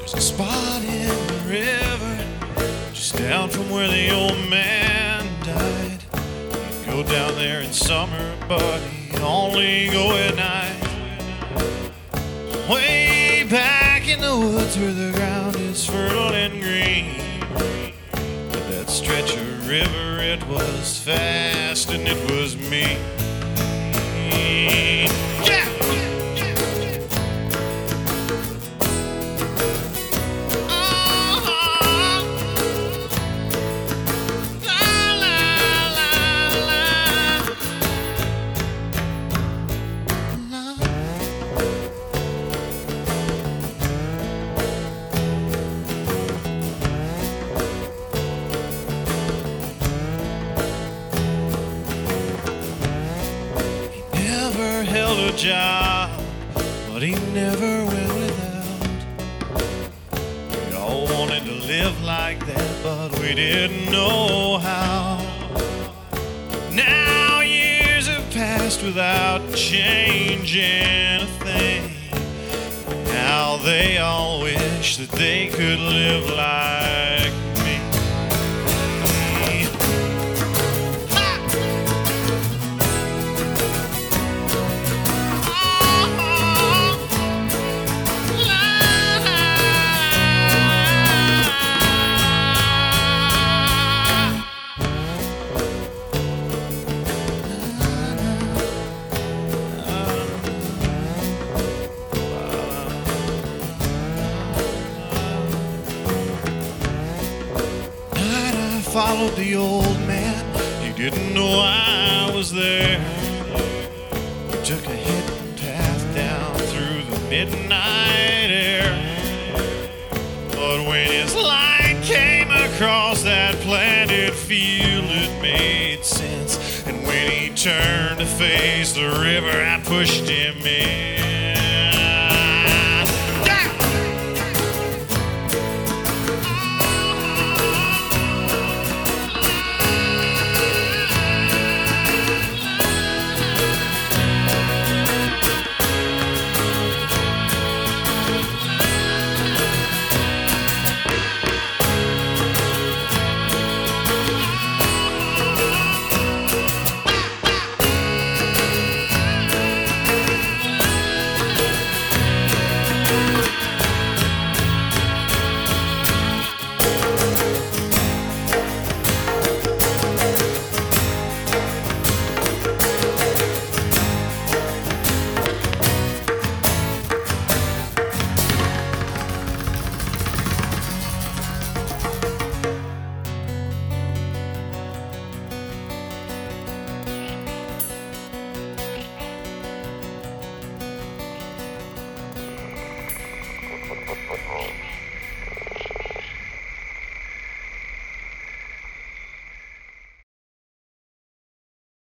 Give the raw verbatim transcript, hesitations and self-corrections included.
There's a spot in the river just down from where the old man died. He'd go down there in summer, but he'd only go at night. Way back in the woods where the ground is fertile and green, but that stretch of river, it was fast and it was me. Yeah! Held a job, but he never went without. We all wanted to live like that, but we didn't know how. Now years have passed without changing a thing. Now they all wish that they could live like me. Followed the old man, he didn't know I was there. We took a hidden path down through the midnight air. But when his light came across that planted field, it made sense. And when he turned to face the river, I pushed him in.